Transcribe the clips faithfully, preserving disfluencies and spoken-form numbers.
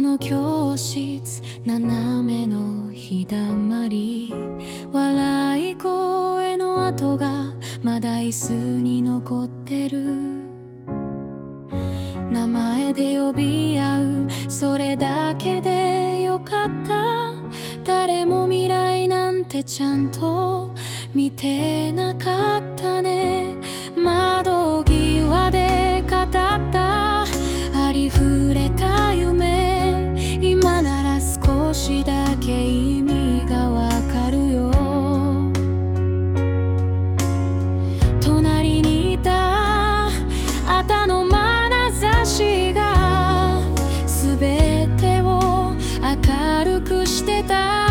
の教室斜めの日だまり、笑い声の跡がまだ椅子に残ってる。名前で呼び合う、それだけでよかった。誰も未来なんてちゃんと見てなかったね。窓際で語ったありふれた夢、今なら少しだけ意味がわかるよ。隣にいたあたの眼差しが全てを明るくしてた。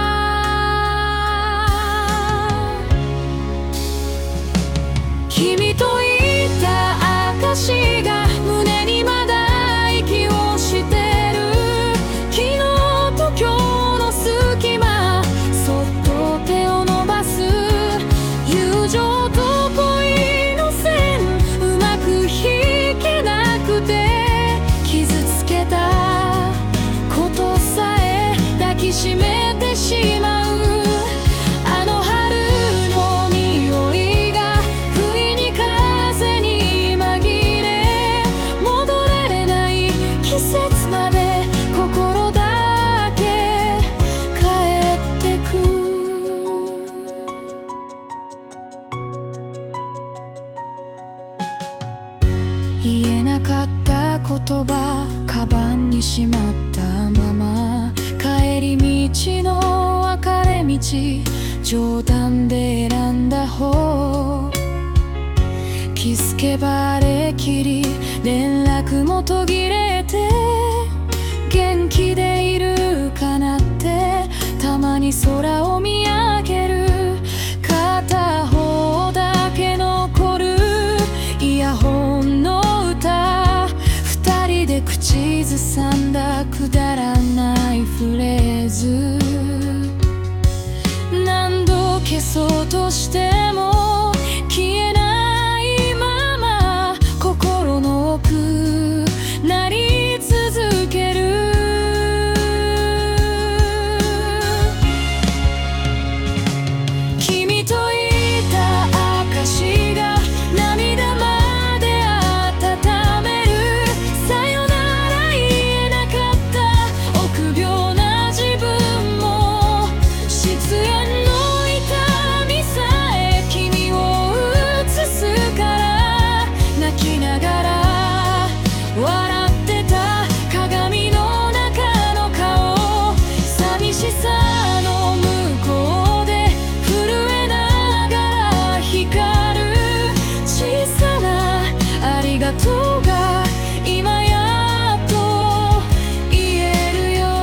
君といた証が胸にまだ息をしてる。昨日と今日の隙間、そっと手を伸ばす。友情と恋の線、うまく引けなくて傷つけたことさえ抱きしめてしまう。言えなかった言葉、カバンにしまったまま。帰り道の分かれ道、冗談で選んだ方。気づけばあれきり、連絡も途切れて。元気でいるかなって、たまに空を見上げる。片方だけ残るイヤホンの二人で口ずさんだくだらないフレーズ、何度消そうとしても消えないまま、心の奥鳴り続ける。君といた証が涙まで温める。さよなら言えなかった臆病な自分も、失恋の痛みさえ君を映すから。泣きながら笑ってた鏡の中の顔、寂しさの向こうで震えながら光る小さなありがとうが今やっと言えるよ。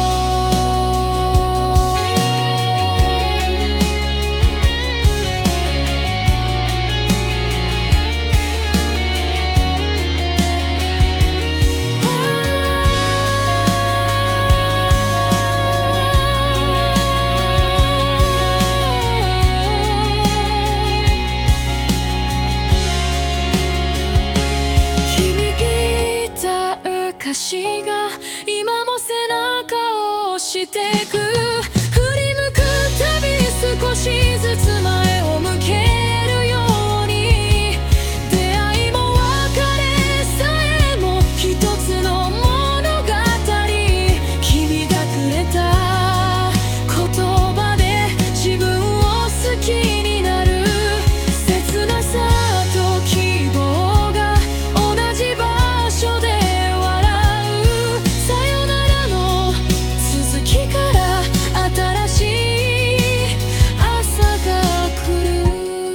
君ギター歌詞が今も背中を押してく。振り向くたび少しずつ前を向けるように、出会いも別れさえも一つの物語。君がくれた言葉で自分を好きになる。切なさと希望が同じ場所で笑う。さよならの続きから新しい朝が来る。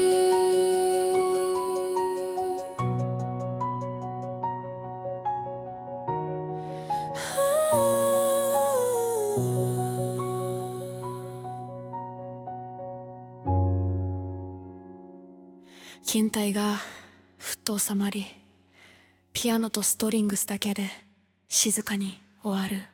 緊体がふっと収まり、ピアノとストリングスだけで静かに終わる。